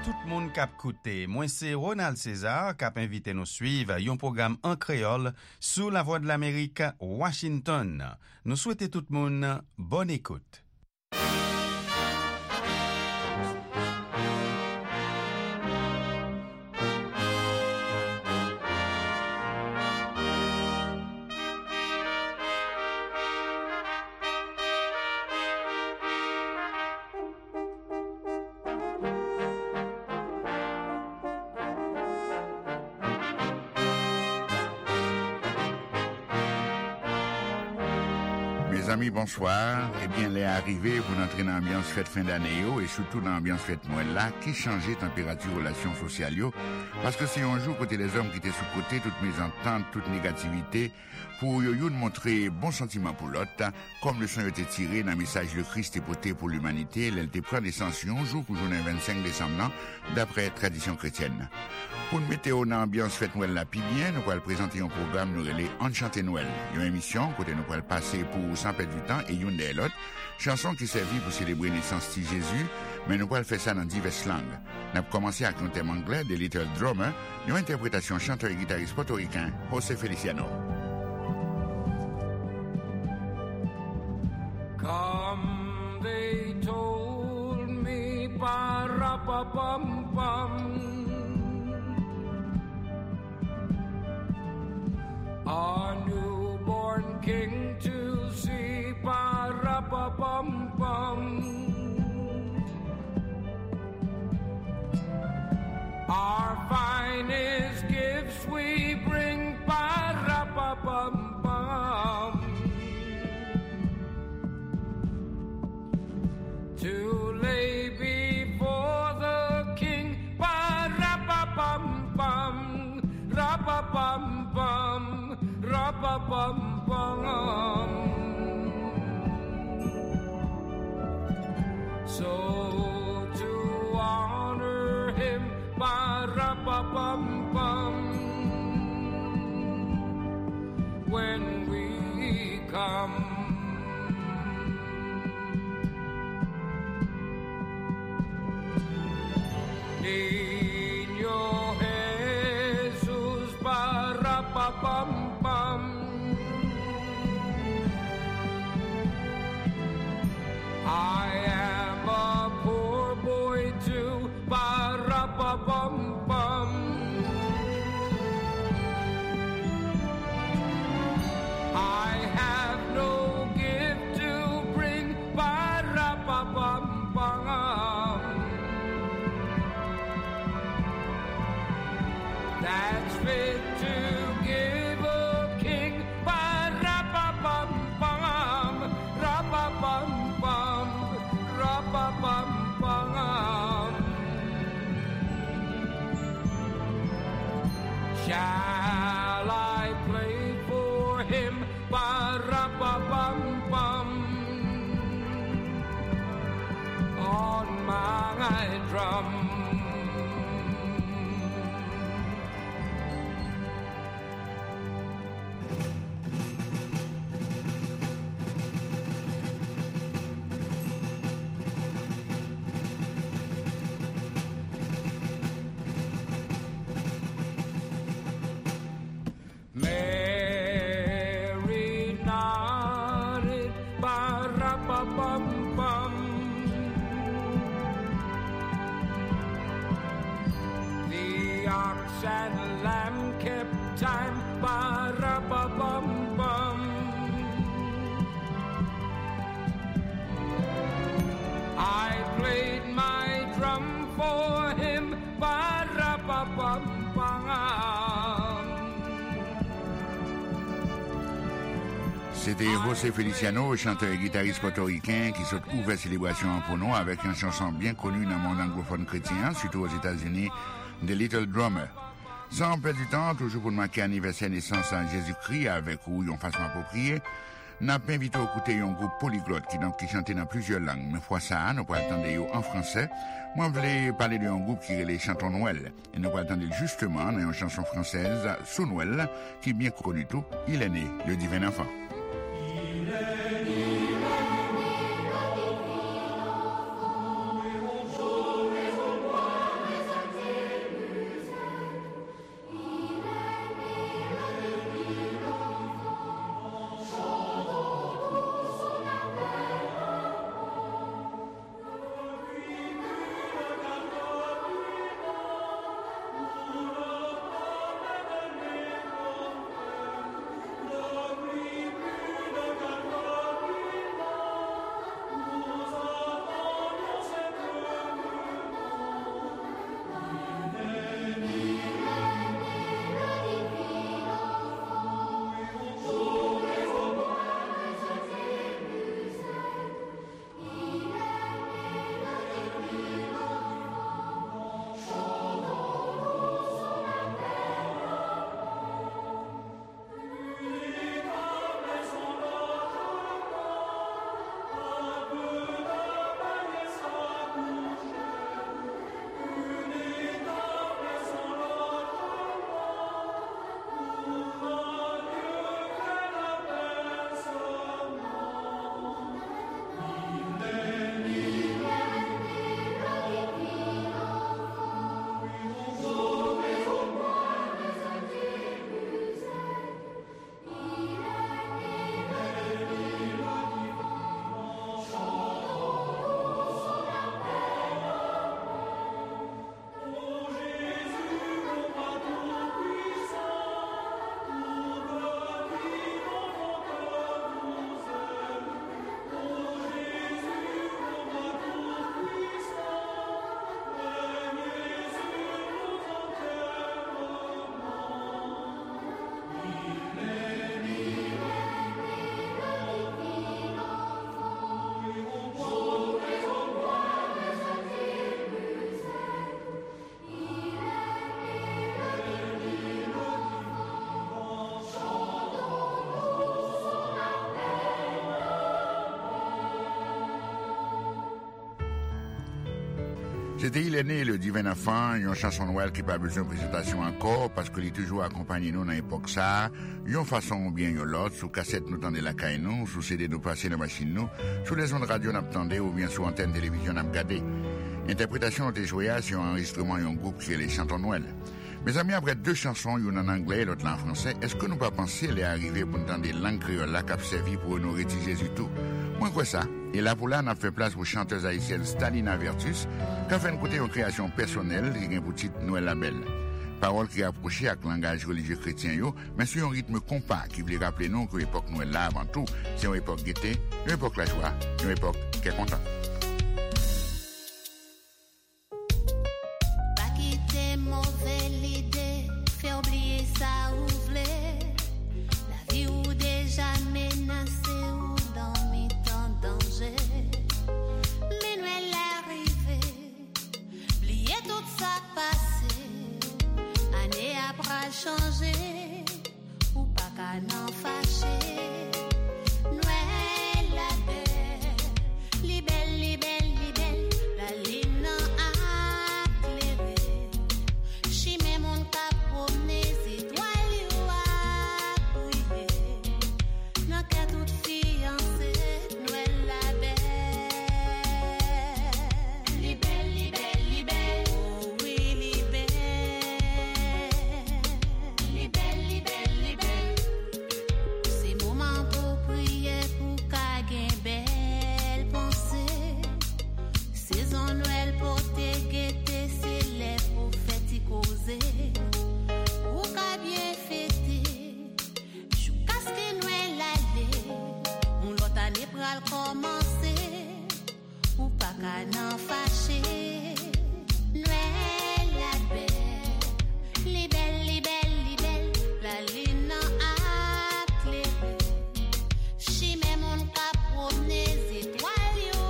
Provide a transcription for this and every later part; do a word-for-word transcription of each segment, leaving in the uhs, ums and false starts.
tout le monde k'ap koute. Moi c'est Ronald César k'ap invité nous suivre un programme en créole sous la voix de l'Amérique, Washington. Nous souhaitons tout le monde bonne écoute. Mes amis, bonsoir. Eh bien, les arrivés pour entrer dans l'ambiance fête fin d'année et surtout dans l'ambiance fête Noël là, qui changeait température relations sociales yo, parce que c'est un jour côté les hommes qui étaient sous côté toutes mes ententes, toute négativité, pour yo yo montrer bon sentiment pour l'autre, comme le son était tiré dans le message de Christ et porté pour l'humanité, elle te prend naissance un jour pour journée vingt-cinq décembre, d'après tradition chrétienne. Pour nous mettre en ambiance fête Noël la pi bien, nous allons présenter un programme nous relais Enchanté Noël. Une émission côté nous allons passer pour sans perdre du temps et une des l'autre, chanson qui servit pour célébrer naissance de Jésus, mais nous allons faire ça dans diverses langues. Nous allons commencer avec un thème anglais de Little Drummer, une interprétation chanteur et guitariste portoricain José Feliciano. Come, they told me, ba-ra-ba-bum-bum. Our newborn king to see, ba-ra-ba-bum-bum. Our finest gifts we bring, ba-ra-ba-bum-bum. To lay before the king, ba-ra-ba-bum-bum, ra-ba-bum-bum. Ra-ba-bum-bum. So to honor him, ba-ra-ba-bum-bum, when we come. Niño Jesus, ba-ra-ba-bum. I am a poor boy too, ba-ra-ba-bum-bum. I have no gift to bring, ba-ra-ba-bum-bum. That's fit to give a king, ba-ra-ba-bum-bum, ra-ba-bum-bum, ra-ba-bum-bum. Shall I play for him, ba-ra-ba-bum-bum, on my drum? Mary nodded, ba-ra-ba-bum-bum. The ox and lamb kept time, ba-ra-ba-bum-bum. I played my drum for him, ba-ra-ba-bum-bum. C'était José Feliciano, chanteur et guitariste portoricain qui s'est ouvert célébration en pronom avec une chanson bien connue dans le monde anglophone chrétien, surtout aux États-Unis, The Little Drummer. Sans perdre du temps, toujours pour marquer l'anniversaire de naissance en Jésus-Christ avec où ils ont façon appropriée, n'a pas invité à écouter un groupe polyglotte qui, donc, qui chantait dans plusieurs langues. Mais fois ça, nous pourrons attendre en français. Moi, je voulais parler d'un groupe qui est les chantons Noël. Et nous pourrons attendre justement dans une chanson française, sous Noël, qui est bien connue tout. Il est né, le divin enfant. Il est né. Jour et au bois, mais C'était Il est né, le divin enfant, une chanson Noël qui n'a pas besoin de présentation encore parce qu'il est toujours accompagné nous dans l'époque ça. Une façon ou bien une l'autre, sous cassette nous tendez la caille nous, sous C D nous passer la machine nous, sous les ondes radio nous tendez ou bien sous antenne télévision nous regardez. Interprétation de jouée sur un enregistrement et un groupe qui est les chantons Noël. Mes amis, après deux chansons, une en anglais et l'autre en français, est-ce que nous pas penser les arriver pour entendre des langues créoles là qui a servi pour nous rétiger Jésus tout? Moi, quoi ça? Et là, pour là, on a fait place pour chanteuse haïtienne Stalina Vertus, qui a fait une côté une création personnelle, qui a pour titre Noël la Belle. Parole qui est approchée avec le langage religieux chrétien, yo, mais sur un rythme compas qui voulait rappeler nous que l'époque Noël là, avant tout, c'est une époque gaieté, une époque la joie, une époque qui est content. Changer ou pas qu'à n'en fâcher. Noël la belle, li belle, li belle, li belle, la lune a éclairé. Chimé mon cap promener, étoile ou a brillé. N'a qu'à toute fiancée, Noël la belle. Li belle, li belle, li belle, oh oui, li belle. Ou qu'a bien fêté, jou casque Noël aller, on l'autre année pral commencer, ou pas qu'à n'en fâcher. Noël la belle, li belle, li belle, li belle, la lune a éclairé. Chimé mon cap promener, étoile yo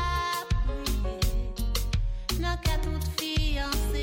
a brillé. N'a qu'à toute fiancée.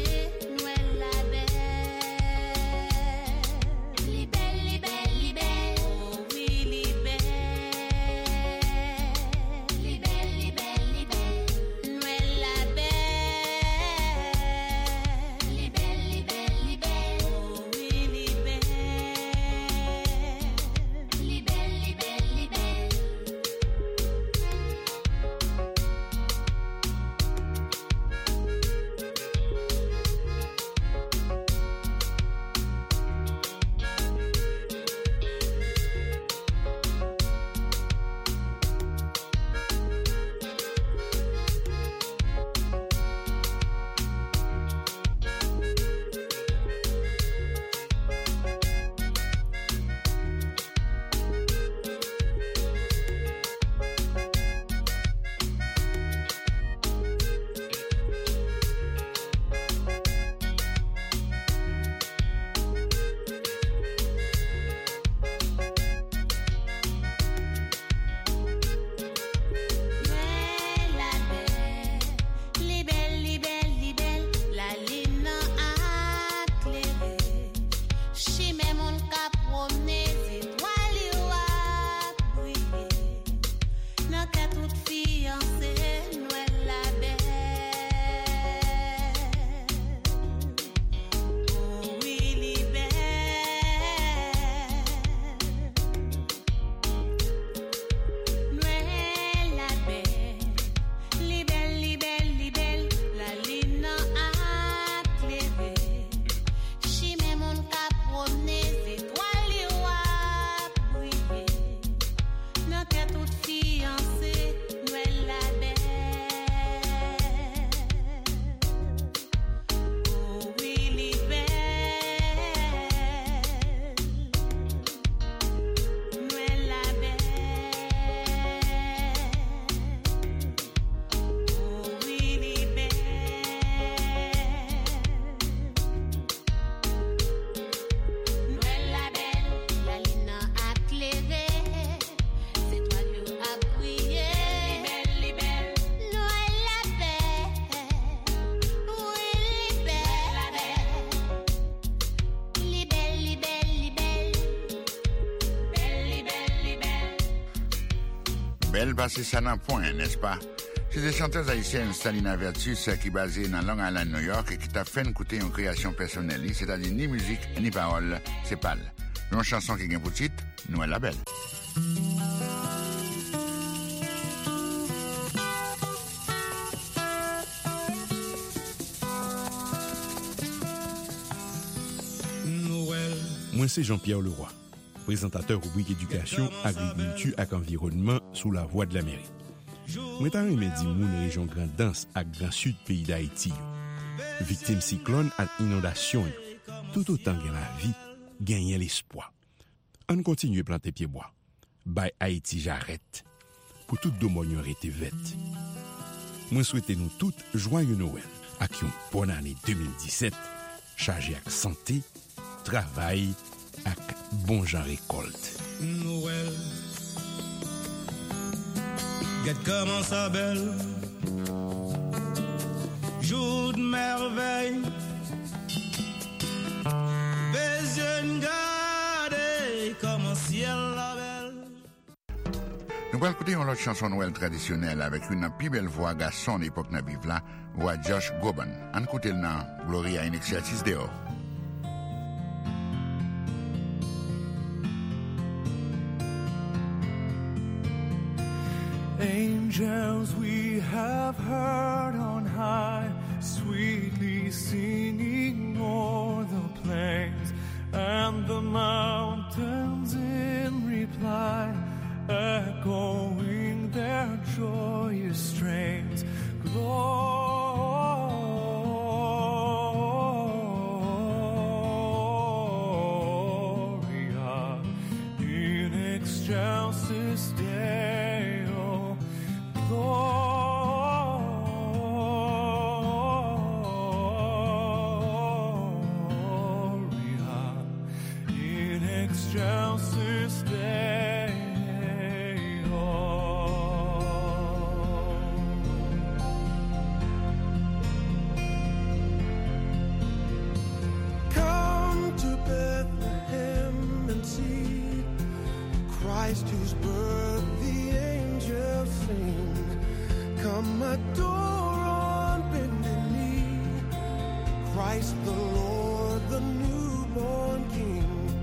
Belle parce que ça n'a point, n'est-ce pas? C'est des chanteuses haïtiennes Stalina Vertus qui basée dans Long Island, New York et qui t'a fait écouter une création personnelle, c'est-à-dire ni musique ni parole, c'est pâle. Une chanson qui gagne pour titre, Noël la Belle. Moi, c'est Jean-Pierre Leroy, présentateur rubrique éducation, agriculture et environnement sous la voie de l'Amérique. Moi, t'as aimé dire moun région Grand Danse à Grand Sud pays d'Haïti. Victime cyclone et inondation, tout autant que la vie, gagner l'espoir. On continue à planter pieds bois. Bay Haïti j'arrête. Pour tout domonion été vête. Moi, souhaitez nous toutes joyeux Noël, avec une bonne année deux mille dix-sept, chargée avec santé, travail, avec bon genre récolte. Noël, regarde comment ça belle, jour de merveille, besoin garder comment ciel la belle. Nous allons écouter une autre chanson Noël traditionnelle avec une plus belle voix garçon d'époque na vive là, voix Josh Groban. On écoute le nom Gloria in excelsis Deo. Angels we have heard on high, sweetly singing o'er the plains, and the mountains in reply, echoing their joyous strains. Gloria in excelsis Deo. Gloria in excelsis Deo. Come to Bethlehem and see Christ whose birth the angels sing. Come adore on bended knee, Christ the Lord, the newborn King.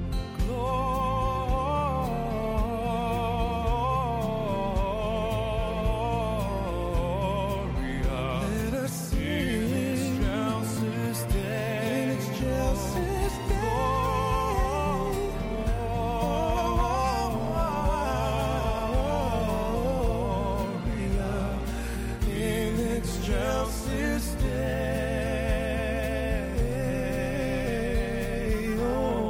Gloria, let us sing in excelsis Deo. In excelsis Deo. Excelsis Deo.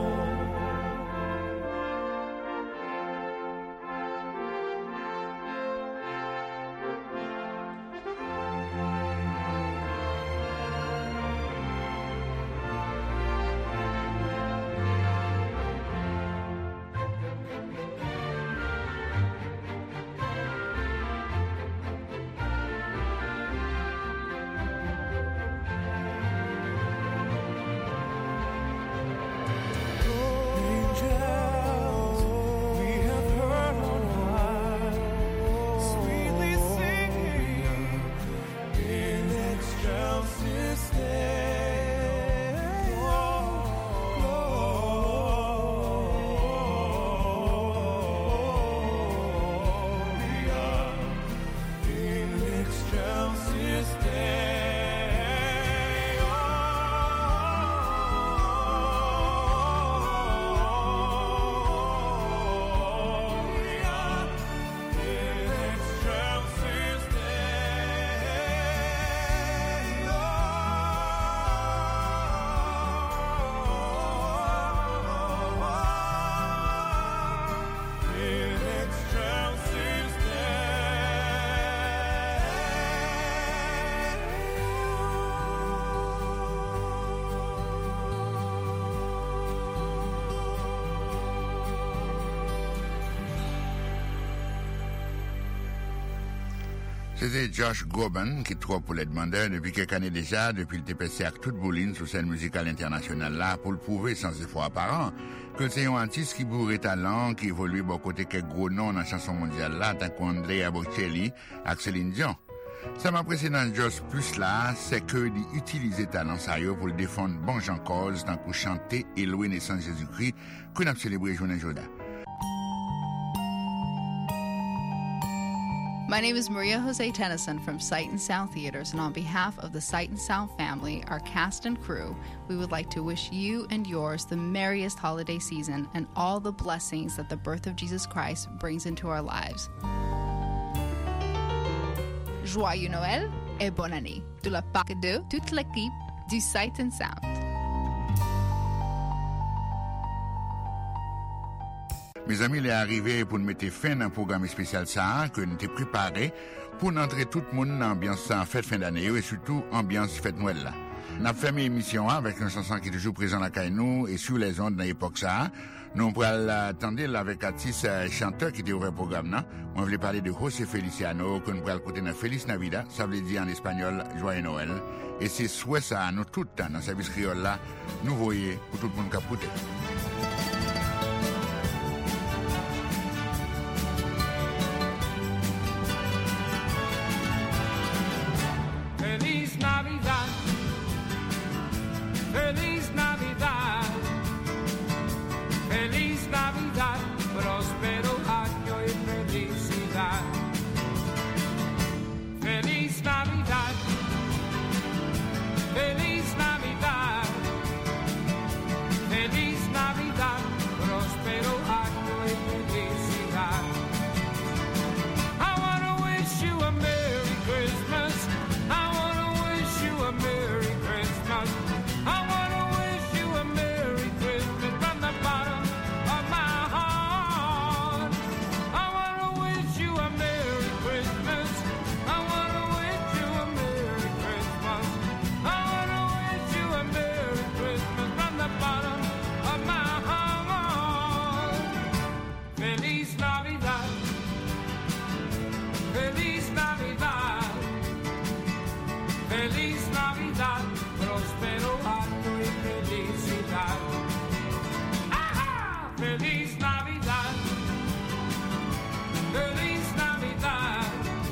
C'était Josh Groban qui trouve pour les demandeurs depuis quelques années déjà, depuis le T P C avec toute bouline sur scène musicale internationale là, pour le prouver sans effort apparent, que c'est un artiste qui bourre talent, qui évolue bon côté quelques gros noms dans la chanson mondiale là, tant qu'Andrea Bocelli et Céline Dion. Ça m'apprécie dans Jos Plus là, c'est que d'utiliser talent ça pour le défendre bon Jean cause tant qu'on chanter et louer naissance Jésus-Christ qu'on a célébré journée Joda. My name is Maria Jose Tennyson from Sight and Sound Theaters, and on behalf of the Sight and Sound family, our cast and crew, we would like to wish you and yours the merriest holiday season and all the blessings that the birth of Jesus Christ brings into our lives. Joyeux Noël et bonne année de la part de toute l'équipe du Sight and Sound. Mes amis, il est arrivé pour nous mettre fin à un programme spécial ça que nous avons préparé pour entrer tout le monde dans l'ambiance en fête fin d'année et surtout ambiance fête Noël là. Nous avons fait l'émission avec une chanson qui est toujours présente à Kainou et sur les ondes dans l'époque ça. Nous pourrons attendre avec artiste chanteur qui était ouvert programme là. On voulait parler de José Feliciano que nous pourrons écouter dans Feliz Navidad, ça veut dire en espagnol Joyeux Noël. Et c'est souhait ça nous tout le temps dans le service créole là, nous voyons pour tout le monde qui a écouté. Feliz Navidad, Feliz Navidad, Feliz Navidad, próspero año y felicidad. Feliz Navidad, Feliz Navidad, Feliz Navidad, próspero año y felicidad. I wanna wish you a Merry Christmas. I wanna wish you a Merry Christmas. I wanna wish you a Merry Christmas from the bottom of my heart. I wanna wish you a Merry Christmas. I wanna wish you a Merry Christmas. I wanna wish you a Merry Christmas from the bottom of my heart. Feliz Navidad. Feliz Navidad. Feliz Navidad, próspero año y felicidad. ¡Ajá! Feliz Navidad, Feliz Navidad,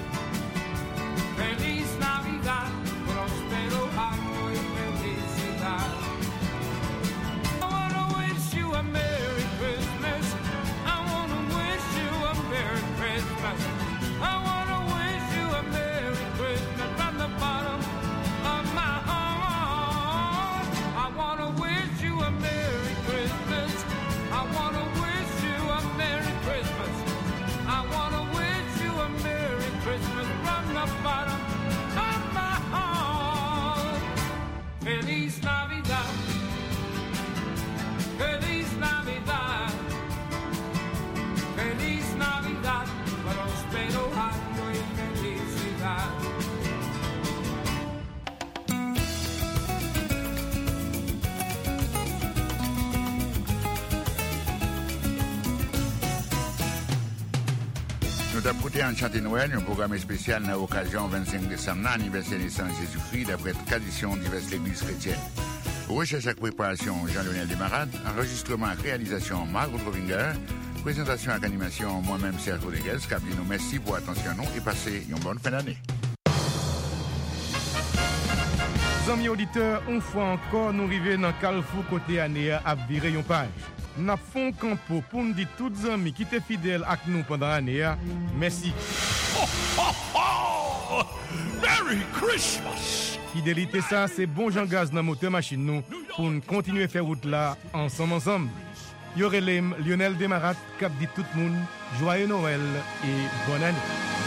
Feliz Navidad, próspero año y felicidad. I wanna wish you a Merry Christmas. I wanna wish you a Merry Christmas. I wanna wish you a Merry Christmas from the bottom of my heart. I wanna wish you a Merry Christmas. I wanna wish you a Merry Christmas. I wanna wish you a Merry Christmas from the bottom of my heart. Feliz Navidad. Feliz Navidad. Feliz Navidad. Próspero año y felicidad. Nous avons écouté un chanté Noël, un programme spécial dans l'occasion vingt-cinq décembre, anniversaire de naissance Jésus-Christ, d'après tradition diverses l'église chrétienne. Recherche et préparation Jean-Lionel Desmarades, enregistrement et réalisation Margot Rovinger, présentation et animation moi-même Serge Rodriguez. Nous merci pour attention nous et passez une bonne fin d'année. Amis auditeurs, une fois encore, nous arrivons dans Carrefour côté année à virer une page. Nous font campo pour nous dire tous les amis qui étaient fidèles avec nous pendant l'année. Merci. Oh, oh, oh! Merry Christmas! Fidélité ça, c'est bon Jean Gaz dans moteur machine nous pour nous continuer à faire route là ensemble ensemble. Yorelem Lionel Desmarades cap dit tout le monde joyeux Noël et bonne année.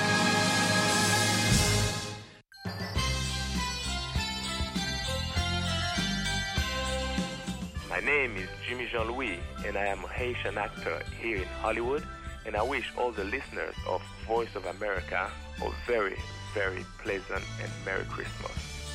My name is Jimmy Jean-Louis, and I am a Haitian actor here in Hollywood, and I wish all the listeners of Voice of America a very, very pleasant and Merry Christmas.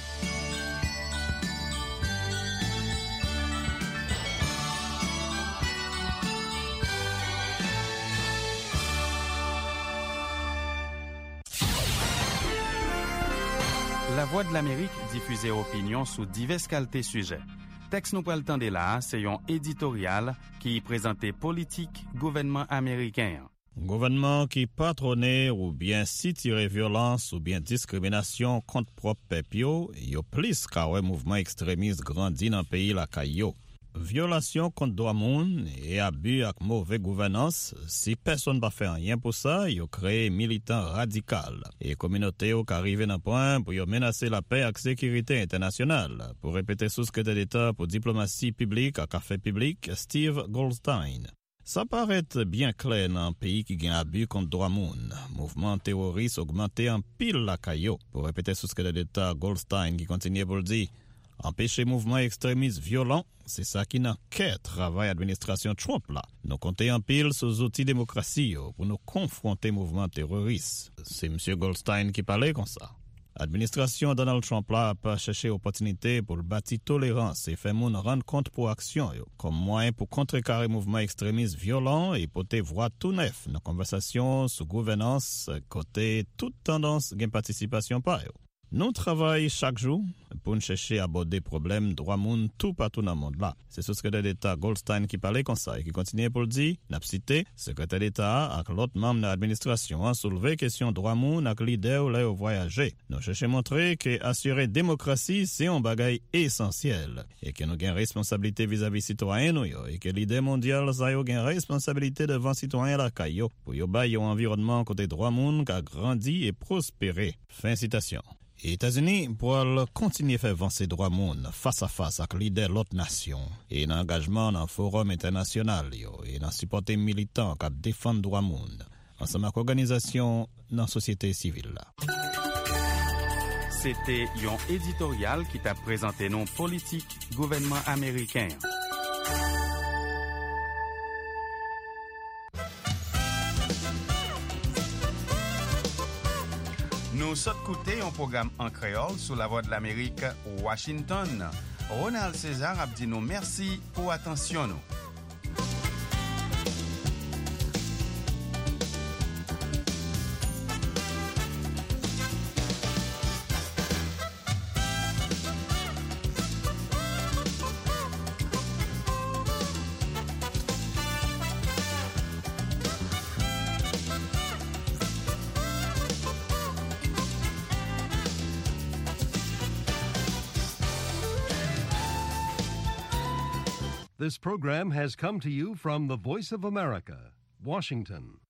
La Voix de l'Amérique diffusait opinion sous diverses qualités sujets. Texte nous pral tande là, c'est un éditorial qui présentait politique gouvernement américain. Gouvernement qui patronne ou bien si tire violence ou bien discrimination contre propre peuple yo, yo plus ka ouais mouvement extrémiste grandi dans pays la kayo. Violation contre droit moun et abus avec mauvaise gouvernance, si personne pas fait rien pour ça, yo créé militant radical et communauté qui arrivé dans point pour yo menacer la paix et sécurité internationale. Pour répéter sous secrétaire d'État pour diplomatie publique à café public Steve Goldstein. Ça paraît bien clair dans un pays qui gagne abus contre droit moun. Mouvement terroriste augmenté en pile la caillou. Pour répéter sous secrétaire d'État Goldstein qui continue pour le dire. Empêcher mouvement extrémiste violent, c'est ça qui n'a qu'un travail administration Trump là. Nous comptons en pile sur les outils démocratie pour nous confronter mouvement terroriste. C'est M. Goldstein qui parlait comme ça. Administration Donald Trump là a pas cherché opportunité pour bâtir tolérance et faire moun rendre compte pour action yo, comme moyen pour contrecarrer mouvement extrémiste violent et porter voix tout neuf dans conversation sur gouvernance côté toute tendance gain participation par yo. Nous travaillons chaque jour pour nous chercher à aborder problèmes droit moun tout partout dans le monde là. C'est ce secrétaire d'État Goldstein qui parlait comme ça et qui continue pour le dire. N'a cité secrétaire d'État avec l'autre membre de l'administration a soulevé question droit moun avec leader là au voyager. Nous cherchons à montrer que assurer démocratie c'est un bagage essentiel et que nous avons responsabilité vis-à-vis citoyens nous et que leader mondial ça yo gain responsabilité devant citoyens la caillou pour yo bay un environnement côté droit moun qui a grandi et prospéré. Fin citation. Les États-Unis pourront continuer à faire avancer droit monde face à face avec les leaders de l'autre nation et un engagement dans le forum international et dans supporter militants qui défendent droit monde ensemble avec l'organisation dans la société civile. C'était un éditorial qui t'a présenté nos politiques gouvernement américain. Nous sommes écoutés un programme en créole sous la voix de l'Amérique, Washington. Ronald César a dit nous merci pour attention nous. This program has come to you from the Voice of America, Washington.